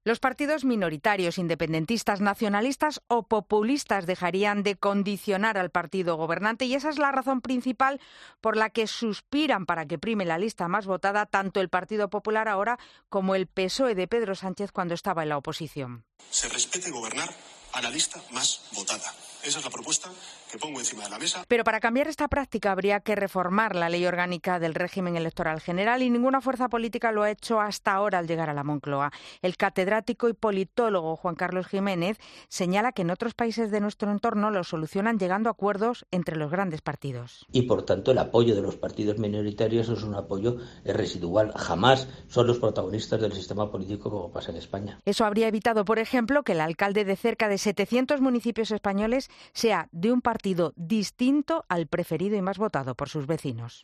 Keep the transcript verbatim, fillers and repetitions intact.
Los partidos minoritarios, independentistas, nacionalistas o populistas dejarían de condicionar al partido gobernante y esa es la razón principal por la que suspiran para que prime la lista más votada tanto el Partido Popular ahora como el P S O E de Pedro Sánchez cuando estaba en la oposición. Se respete gobernar a la lista más votada. Esa es la propuesta que pongo encima de la mesa. Pero para cambiar esta práctica habría que reformar la ley orgánica del régimen electoral general y ninguna fuerza política lo ha hecho hasta ahora al llegar a la Moncloa. El catedrático y politólogo Juan Carlos Jiménez señala que en otros países de nuestro entorno lo solucionan llegando a acuerdos entre los grandes partidos. Y por tanto el apoyo de los partidos minoritarios es un apoyo residual. Jamás son los protagonistas del sistema político como pasa en España. Eso habría evitado, por ejemplo, que el alcalde de cerca de setecientos municipios españoles sea de un partido distinto al preferido y más votado por sus vecinos.